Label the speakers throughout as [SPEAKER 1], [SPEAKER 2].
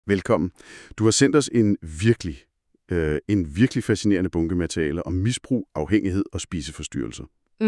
[SPEAKER 1] Velkommen. Du har sendt os en virkelig fascinerende bunke materiale om misbrug, afhængighed og spiseforstyrrelser.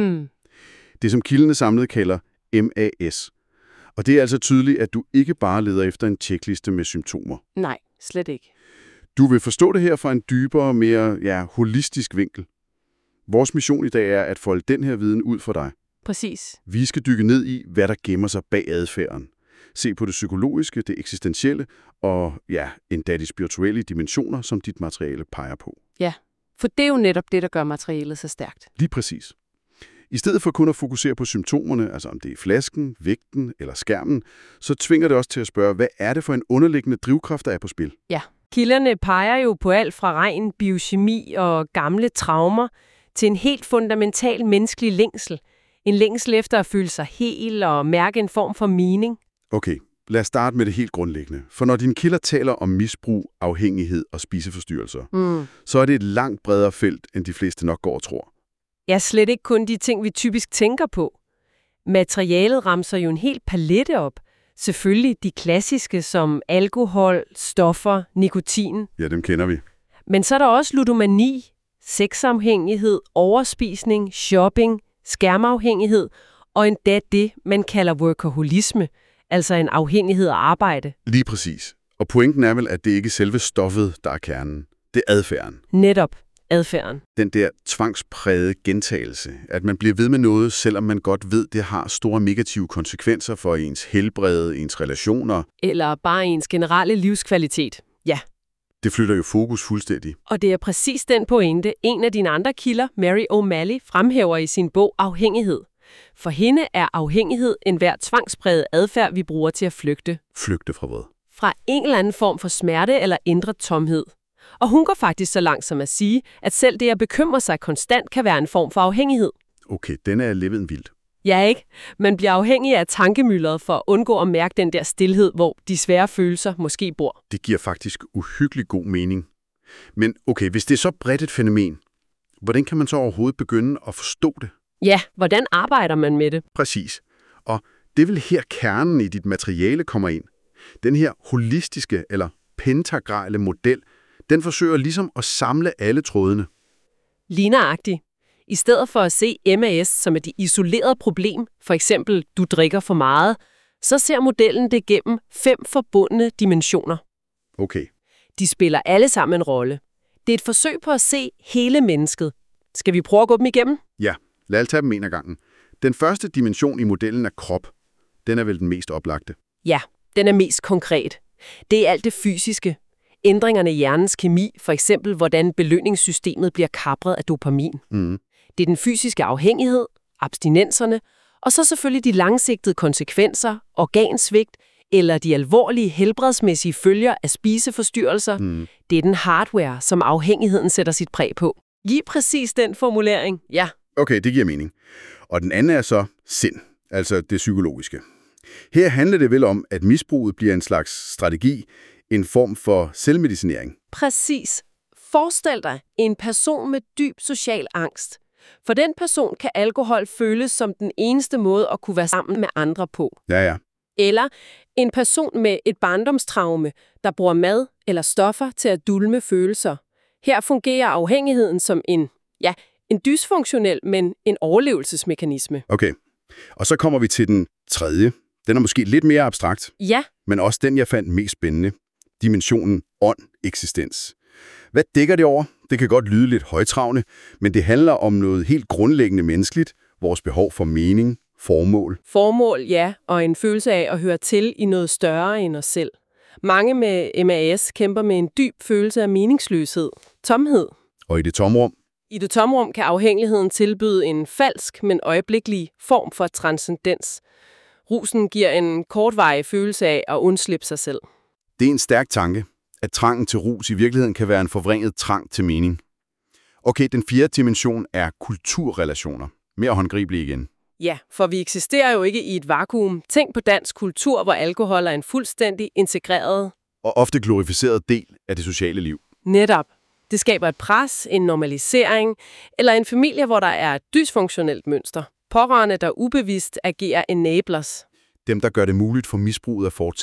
[SPEAKER 1] Det, som Kildene Samlet kalder MAS. Og det er altså tydeligt, at du ikke bare leder efter en tjekliste med symptomer.
[SPEAKER 2] Nej, slet ikke.
[SPEAKER 1] Du vil forstå det her fra en dybere, mere holistisk vinkel. Vores mission i dag er at folde den her viden ud for dig.
[SPEAKER 2] Præcis.
[SPEAKER 1] Vi skal dykke ned i, hvad der gemmer sig bag adfærden. Se på det psykologiske, det eksistentielle og endda de spirituelle dimensioner, som dit materiale peger på.
[SPEAKER 2] Ja, for det er jo netop det, der gør materialet så stærkt.
[SPEAKER 1] Lige præcis. I stedet for kun at fokusere på symptomerne, altså om det er flasken, vægten eller skærmen, så tvinger det os til at spørge, hvad er det for en underliggende drivkraft, der er på spil?
[SPEAKER 2] Ja, kilderne peger jo på alt fra ren biokemi og gamle traumer til en helt fundamental menneskelig længsel. En længsel efter at føle sig hel og mærke en form for mening.
[SPEAKER 1] Okay, lad os starte med det helt grundlæggende. For når dine kilder taler om misbrug, afhængighed og spiseforstyrrelser, så er det et langt bredere felt, end de fleste nok går og tror.
[SPEAKER 2] Ja, slet ikke kun de ting, vi typisk tænker på. Materialet ramser jo en hel palette op. Selvfølgelig de klassiske som alkohol, stoffer, nikotin.
[SPEAKER 1] Ja, dem kender vi.
[SPEAKER 2] Men så er der også ludomani, sexafhængighed, overspisning, shopping, skærmafhængighed og endda det, man kalder workaholisme, altså en afhængighed af arbejde.
[SPEAKER 1] Lige præcis. Og pointen er vel, at det ikke er selve stoffet, der er kernen. Det er adfærden.
[SPEAKER 2] Netop adfærden.
[SPEAKER 1] Den der tvangsprægede gentagelse, at man bliver ved med noget, selvom man godt ved, det har store negative konsekvenser for ens helbred, ens relationer.
[SPEAKER 2] Eller bare ens generelle livskvalitet. Ja.
[SPEAKER 1] Det flytter jo fokus fuldstændig.
[SPEAKER 2] Og det er præcis den pointe, en af dine andre kilder, Mary O'Malley, fremhæver i sin bog Afhængighed. For hende er afhængighed enhver tvangspræget adfærd, vi bruger til at flygte.
[SPEAKER 1] Flygte fra hvad?
[SPEAKER 2] Fra en eller anden form for smerte eller indre tomhed. Og hun går faktisk så langt som at sige, at selv det at bekymre sig konstant kan være en form for afhængighed.
[SPEAKER 1] Okay, den er levet vildt.
[SPEAKER 2] Ja, ikke? Man bliver afhængig af tankemyldret for at undgå at mærke den der stilhed, hvor de svære følelser måske bor.
[SPEAKER 1] Det giver faktisk uhyggelig god mening. Men okay, hvis det er så bredt et fænomen, hvordan kan man så overhovedet begynde at forstå det?
[SPEAKER 2] Ja, hvordan arbejder man med det?
[SPEAKER 1] Præcis. Og det er vel her kernen i dit materiale kommer ind. Den her holistiske eller pentagrale model, den forsøger ligesom at samle alle trådene.
[SPEAKER 2] Ligneragtigt. I stedet for at se MAS som et isoleret problem, for eksempel du drikker for meget, så ser modellen det gennem 5 forbundne dimensioner.
[SPEAKER 1] Okay.
[SPEAKER 2] De spiller alle sammen en rolle. Det er et forsøg på at se hele mennesket. Skal vi prøve at gå dem igennem?
[SPEAKER 1] Ja, lad os tage dem en af gangen. Den første dimension i modellen er krop. Den er vel den mest oplagte.
[SPEAKER 2] Ja, den er mest konkret. Det er alt det fysiske. Ændringerne i hjernens kemi, for eksempel hvordan belønningssystemet bliver kapret af dopamin. Det er den fysiske afhængighed, abstinenserne, og så selvfølgelig de langsigtede konsekvenser, organsvigt eller de alvorlige helbredsmæssige følger af spiseforstyrrelser. Det er den hardware, som afhængigheden sætter sit præg på. Lige præcis den formulering, ja.
[SPEAKER 1] Okay, det giver mening. Og den anden er så sind, altså det psykologiske. Her handler det vel om, at misbruget bliver en slags strategi, en form for selvmedicinering.
[SPEAKER 2] Præcis. Forestil dig en person med dyb social angst. For den person kan alkohol føles som den eneste måde at kunne være sammen med andre på.
[SPEAKER 1] Ja.
[SPEAKER 2] Eller en person med et barndomstraume, der bruger mad eller stoffer til at dulme følelser. Her fungerer afhængigheden som en dysfunktionel, men en overlevelsesmekanisme.
[SPEAKER 1] Okay, og så kommer vi til den tredje. Den er måske lidt mere abstrakt,
[SPEAKER 2] Ja.
[SPEAKER 1] men også den, jeg fandt mest spændende. Dimensionen ånd-eksistens. Hvad dækker det over? Det kan godt lyde lidt højtravende, men det handler om noget helt grundlæggende menneskeligt. Vores behov for mening, formål.
[SPEAKER 2] Formål, ja, og en følelse af at høre til i noget større end os selv. Mange med MAS kæmper med en dyb følelse af meningsløshed, tomhed.
[SPEAKER 1] Og i det tomrum?
[SPEAKER 2] I det tomrum kan afhængigheden tilbyde en falsk, men øjeblikkelig form for transcendens. Rusen giver en kortvarig følelse af at undslippe sig selv.
[SPEAKER 1] Det er en stærk tanke, at trangen til rus i virkeligheden kan være en forvrænget trang til mening. Okay, den fjerde dimension er kulturrelationer. Mere håndgribelige igen.
[SPEAKER 2] Ja, for vi eksisterer jo ikke i et vakuum. Tænk på dansk kultur, hvor alkohol er en fuldstændig integreret
[SPEAKER 1] og ofte glorificeret del af det sociale liv.
[SPEAKER 2] Netop. Det skaber et pres, en normalisering, eller en familie, hvor der er et dysfunktionelt mønster. Pårørende, der ubevidst agerer enablers.
[SPEAKER 1] Dem, der gør det muligt for misbruget at fortsætte.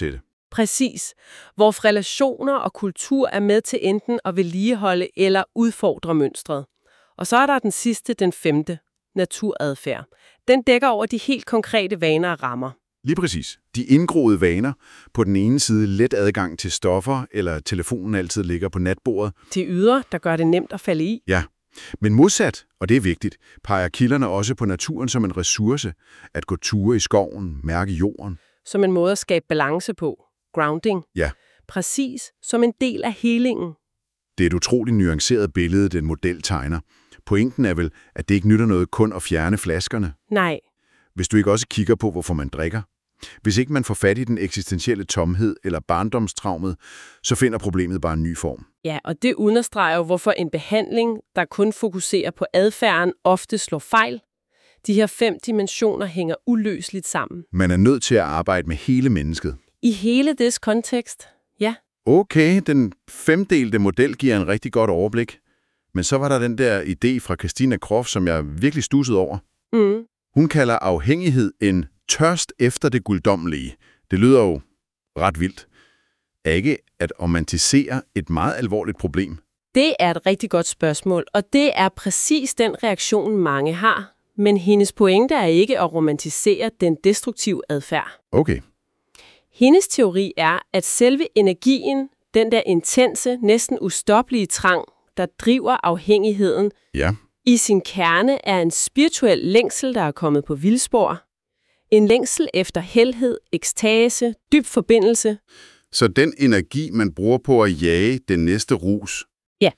[SPEAKER 2] Præcis. Hvor relationer og kultur er med til enten at vedligeholde eller udfordre mønstret. Og så er der den sidste, den 5. naturadfærd. Den dækker over de helt konkrete vaner og rammer.
[SPEAKER 1] Lige præcis. De indgroede vaner. På den ene side let adgang til stoffer, eller telefonen altid ligger på natbordet.
[SPEAKER 2] De ydre, der gør det nemt at falde i.
[SPEAKER 1] Ja, men modsat, og det er vigtigt, peger kilderne også på naturen som en ressource. At gå ture i skoven, mærke jorden.
[SPEAKER 2] Som en måde at skabe balance på. Grounding.
[SPEAKER 1] Ja.
[SPEAKER 2] Præcis som en del af helingen.
[SPEAKER 1] Det er et utroligt nuanceret billede, den model tegner. Pointen er vel, at det ikke nytter noget kun at fjerne flaskerne.
[SPEAKER 2] Nej.
[SPEAKER 1] Hvis du ikke også kigger på, hvorfor man drikker. Hvis ikke man får fat i den eksistentielle tomhed eller barndomstraumet, så finder problemet bare en ny form.
[SPEAKER 2] Ja, og det understreger jo, hvorfor en behandling, der kun fokuserer på adfærden, ofte slår fejl. De her 5 dimensioner hænger uløseligt sammen.
[SPEAKER 1] Man er nødt til at arbejde med hele mennesket.
[SPEAKER 2] I hele dets kontekst, ja.
[SPEAKER 1] Okay, den 5-delte model giver en rigtig godt overblik. Men så var der den der idé fra Christina Krof, som jeg virkelig stussede over.
[SPEAKER 2] Mm.
[SPEAKER 1] Hun kalder afhængighed en tørst efter det guddommelige. Det lyder jo ret vildt. Ikke at romantisere et meget alvorligt problem.
[SPEAKER 2] Det er et rigtig godt spørgsmål, og det er præcis den reaktion, mange har. Men hendes pointe er ikke at romantisere den destruktive adfærd.
[SPEAKER 1] Okay.
[SPEAKER 2] Hendes teori er, at selve energien, den der intense, næsten ustoppelige trang, der driver afhængigheden,
[SPEAKER 1] Ja.
[SPEAKER 2] i sin kerne er en spirituel længsel, der er kommet på vildspor. En længsel efter helhed, ekstase, dyb forbindelse.
[SPEAKER 1] Så den energi, man bruger på at jage den næste rus,
[SPEAKER 2] Ja.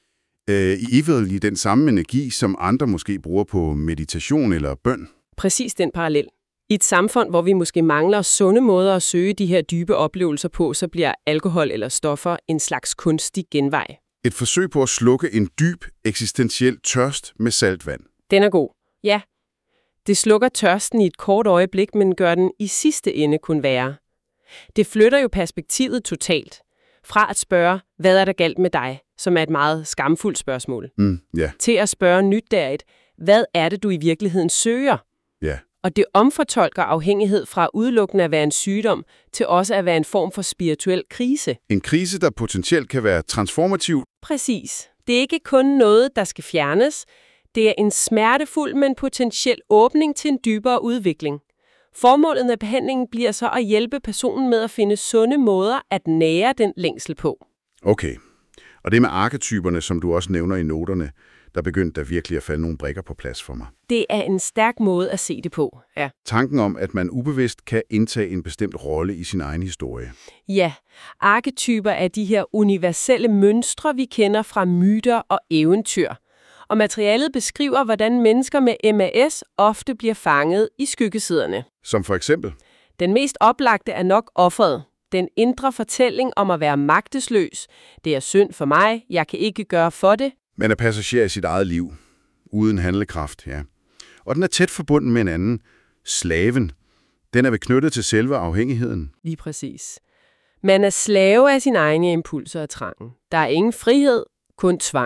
[SPEAKER 1] I vel den samme energi, som andre måske bruger på meditation eller bøn.
[SPEAKER 2] Præcis den parallel. I et samfund, hvor vi måske mangler sunde måder at søge de her dybe oplevelser på, så bliver alkohol eller stoffer en slags kunstig genvej.
[SPEAKER 1] Et forsøg på at slukke en dyb, eksistentiel tørst med saltvand.
[SPEAKER 2] Den er god. Ja. Det slukker tørsten i et kort øjeblik, men gør den i sidste ende kun værre. Det flytter jo perspektivet totalt. Fra at spørge, hvad er der galt med dig, som er et meget skamfuldt spørgsmål,
[SPEAKER 1] Ja.
[SPEAKER 2] til at spørge nysgerrigt, hvad er det, du i virkeligheden søger?
[SPEAKER 1] Ja.
[SPEAKER 2] Og det omfortolker afhængighed fra udelukkende at være en sygdom, til også at være en form for spirituel krise.
[SPEAKER 1] En krise, der potentielt kan være transformativ.
[SPEAKER 2] Præcis. Det er ikke kun noget, der skal fjernes. Det er en smertefuld, men potentiel åbning til en dybere udvikling. Formålet med behandlingen bliver så at hjælpe personen med at finde sunde måder at nære den længsel på.
[SPEAKER 1] Okay. Og det med arketyperne, som du også nævner i noterne, der begyndte der virkelig at falde nogle brikker på plads for mig.
[SPEAKER 2] Det er en stærk måde at se det på, ja.
[SPEAKER 1] Tanken om, at man ubevidst kan indtage en bestemt rolle i sin egen historie.
[SPEAKER 2] Ja, arketyper er de her universelle mønstre, vi kender fra myter og eventyr. Og materialet beskriver, hvordan mennesker med MAS ofte bliver fanget i skyggesiderne.
[SPEAKER 1] Som for eksempel?
[SPEAKER 2] Den mest oplagte er nok offeret. Den indre fortælling om at være magtesløs. Det er synd for mig, jeg kan ikke gøre for det.
[SPEAKER 1] Man er passager i sit eget liv, uden handlekraft, ja. Og den er tæt forbundet med en anden, slaven. Den er vel knyttet til selve afhængigheden.
[SPEAKER 2] Lige præcis. Man er slave af sine egne impulser og trangen. Der er ingen frihed, kun tvang.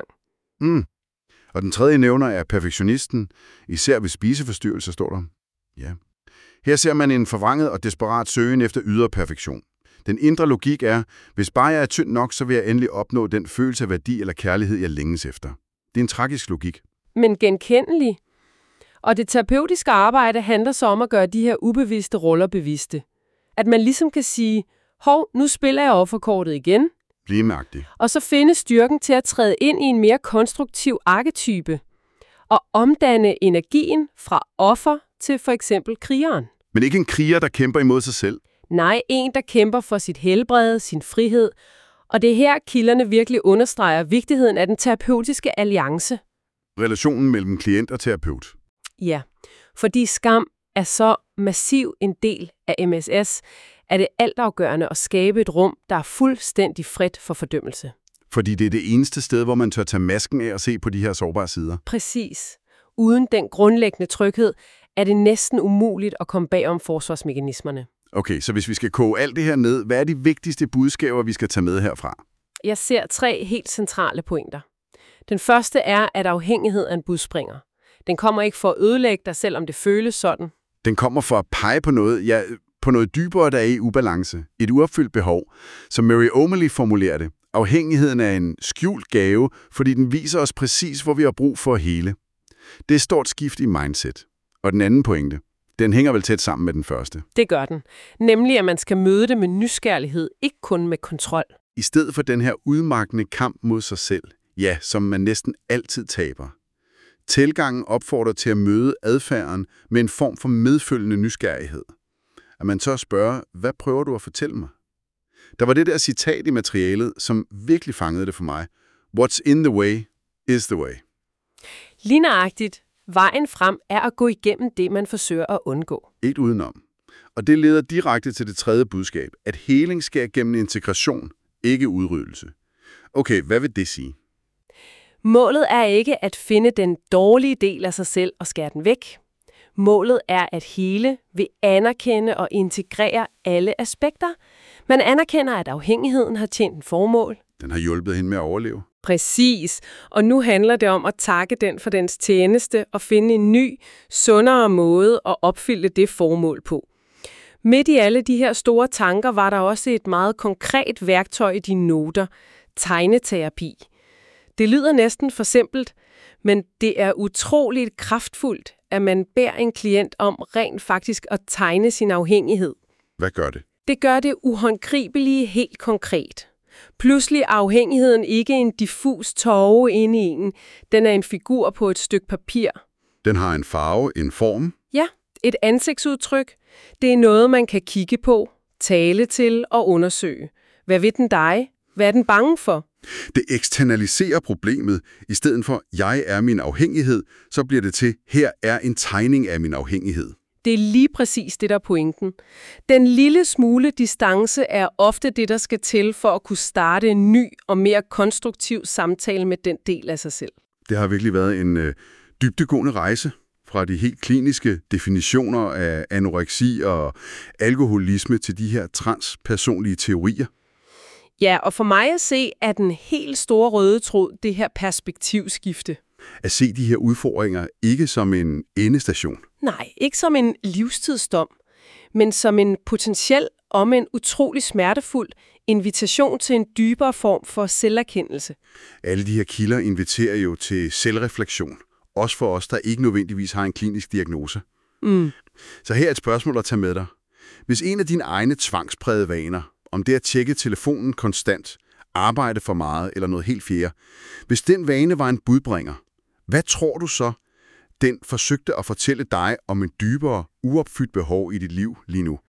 [SPEAKER 1] Og den tredje nævner er perfektionisten, især ved spiseforstyrrelser, står der. Ja. Her ser man en forvrænget og desperat søgen efter ydre perfektion. Den indre logik er, hvis bare jeg er tynd nok, så vil jeg endelig opnå den følelse af værdi eller kærlighed, jeg længes efter. Det er en tragisk logik.
[SPEAKER 2] Men genkendelig. Og det terapeutiske arbejde handler så om at gøre de her ubevidste roller bevidste. At man ligesom kan sige, hov, nu spiller jeg offerkortet igen.
[SPEAKER 1] Bligemagtig.
[SPEAKER 2] Og så finde styrken til at træde ind i en mere konstruktiv arketype. Og omdanne energien fra offer til for eksempel krigeren.
[SPEAKER 1] Men ikke en kriger, der kæmper imod sig selv.
[SPEAKER 2] Nej, en, der kæmper for sit helbred, sin frihed. Og det er her, kilderne virkelig understreger vigtigheden af den terapeutiske alliance.
[SPEAKER 1] Relationen mellem klient og terapeut.
[SPEAKER 2] Ja, fordi skam er så massiv en del af MSS, er det altafgørende at skabe et rum, der er fuldstændig frit for fordømmelse.
[SPEAKER 1] Fordi det er det eneste sted, hvor man tør tage masken af og se på de her sårbare sider.
[SPEAKER 2] Præcis. Uden den grundlæggende tryghed er det næsten umuligt at komme bagom forsvarsmekanismerne.
[SPEAKER 1] Okay, så hvis vi skal koge alt det her ned, hvad er de vigtigste budskaber, vi skal tage med herfra?
[SPEAKER 2] Jeg ser 3 helt centrale pointer. Den første er, at afhængighed er en budspringer. Den kommer ikke for at ødelægge dig, selvom det føles sådan.
[SPEAKER 1] Den kommer for at pege på noget, ja, på noget dybere, der er i ubalance. Et uopfyldt behov. Som Mary O'Malley formulerer det. Afhængigheden er en skjult gave, fordi den viser os præcis, hvor vi har brug for at hele. Det er et stort skift i mindset. Og den anden pointe, den hænger vel tæt sammen med den første.
[SPEAKER 2] Det gør den. Nemlig, at man skal møde det med nysgerrighed, ikke kun med kontrol.
[SPEAKER 1] I stedet for den her udmattende kamp mod sig selv, ja, som man næsten altid taber. Tilgangen opfordrer til at møde adfærden med en form for medfølgende nysgerrighed. At man så spørger, hvad prøver du at fortælle mig? Der var det der citat i materialet, som virkelig fangede det for mig. What's in the way is the way.
[SPEAKER 2] Lige nøjagtigt. Vejen frem er at gå igennem det, man forsøger at undgå.
[SPEAKER 1] Ikke udenom. Og det leder direkte til det tredje budskab, at heling sker gennem integration, ikke udryddelse. Okay, hvad vil det sige?
[SPEAKER 2] Målet er ikke at finde den dårlige del af sig selv og skære den væk. Målet er at hele ved anerkende og integrere alle aspekter. Man anerkender, at afhængigheden har tjent en formål.
[SPEAKER 1] Den har hjulpet hende med at overleve.
[SPEAKER 2] Præcis. Og nu handler det om at takke den for dens tjeneste og finde en ny, sundere måde at opfylde det formål på. Midt i alle de her store tanker var der også et meget konkret værktøj i dine noter. Tegneterapi. Det lyder næsten for simpelt, men det er utroligt kraftfuldt, at man beder en klient om rent faktisk at tegne sin afhængighed.
[SPEAKER 1] Hvad gør det?
[SPEAKER 2] Det gør det uhåndgribelige helt konkret. Pludselig er afhængigheden ikke en diffus tåge inde i en. Den er en figur på et stykke papir.
[SPEAKER 1] Den har en farve, en form.
[SPEAKER 2] Ja, et ansigtsudtryk. Det er noget, man kan kigge på, tale til og undersøge. Hvad ved den dig? Hvad er den bange for?
[SPEAKER 1] Det eksternaliserer problemet. I stedet for, jeg er min afhængighed, så bliver det til, her er en tegning af min afhængighed.
[SPEAKER 2] Det er lige præcis det, der er pointen. Den lille smule distance er ofte det, der skal til for at kunne starte en ny og mere konstruktiv samtale med den del af sig selv.
[SPEAKER 1] Det har virkelig været en dybdegående rejse fra de helt kliniske definitioner af anoreksi og alkoholisme til de her transpersonlige teorier.
[SPEAKER 2] Ja, og for mig at se, er den helt store røde tråd det her perspektivskifte.
[SPEAKER 1] At se de her udfordringer ikke som en endestation.
[SPEAKER 2] Nej, ikke som en livstidsdom, men som en potentiel, om en utrolig smertefuld invitation til en dybere form for selverkendelse.
[SPEAKER 1] Alle de her kilder inviterer jo til selvreflektion. Også for os, der ikke nødvendigvis har en klinisk diagnose. Så her er et spørgsmål at tage med dig. Hvis en af dine egne tvangsprægede vaner, om det at tjekke telefonen konstant, arbejde for meget eller noget helt fjerde, hvis den vane var en budbringer, hvad tror du så, den forsøgte at fortælle dig om en dybere, uopfyldt behov i dit liv lige nu?